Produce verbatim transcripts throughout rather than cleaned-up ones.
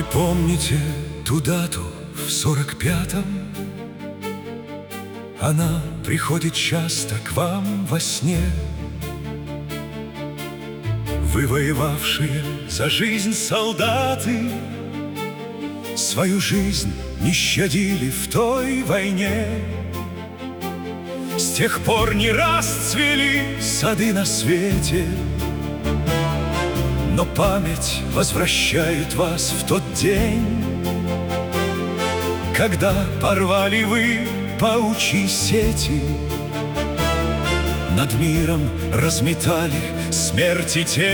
помните ту дату в сорок пятом? Она приходит часто к вам во сне. Вы, воевавшие за жизнь солдаты, свою жизнь не щадили в той войне. С тех пор не раз цвели сады на свете, но память возвращает вас в тот день, когда порвали вы паучьи сети, над миром разметали смерти тень.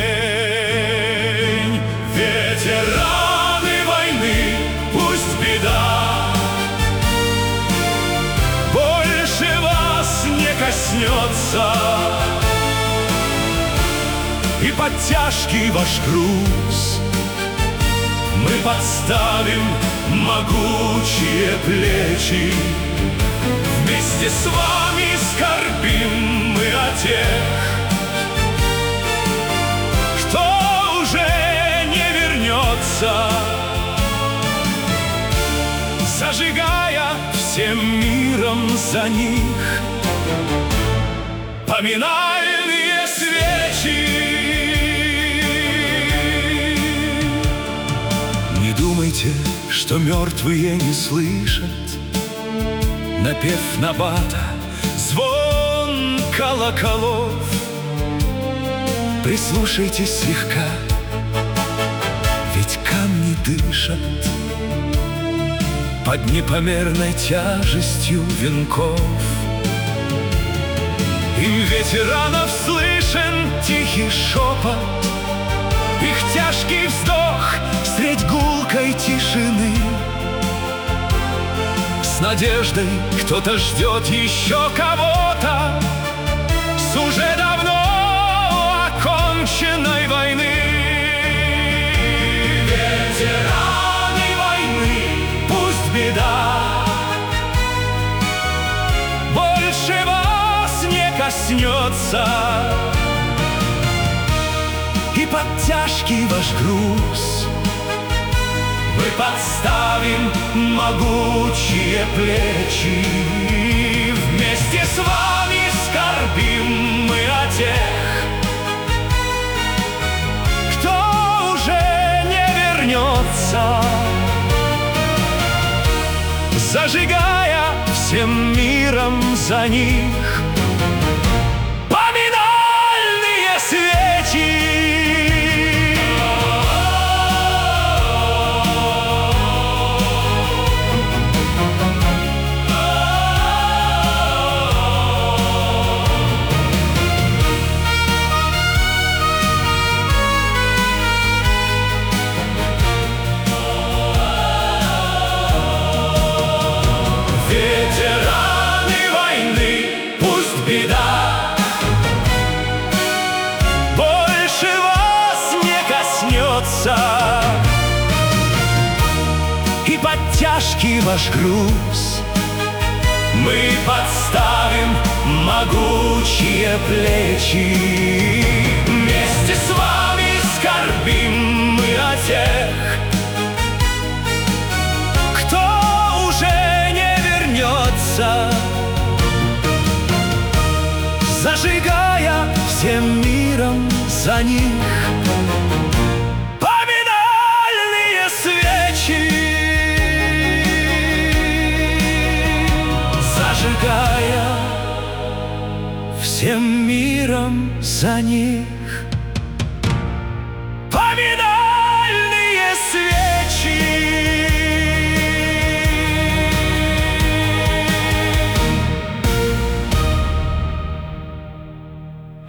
Ветераны войны, пусть беда больше вас не коснется, и под тяжкий ваш груз мы подставим могучие плечи. Вместе с вами скорбим мы о тех, кто уже не вернется, зажигая всем миром за них поминальные свечи. Не думайте, что мертвые не слышат напев набата, звон колоколов. Прислушайтесь слегка, ведь камни дышат под непомерной тяжестью венков. Им ветеранов слышен тихий шепот, их тяжкий вздох средь гулкой тишины. С надеждой кто-то ждет еще кого-то с уже давно оконченной войны. Ветераны войны, пусть беда больше вас не коснется, и под тяжкий ваш груз мы подставим могучие плечи. Вместе с вами скорбим мы о тех, кто уже не вернется, зажигая всем миром за них поминальные свечи. Ветераны войны, пусть беда больше вас не коснется, и под тяжкий ваш груз мы подставим могучие плечи. Вместе с вами скорбим мы о тех, кто уже не вернется, зажигая всем миром за них поминальные свечи. Зажигая всем миром за них поминальные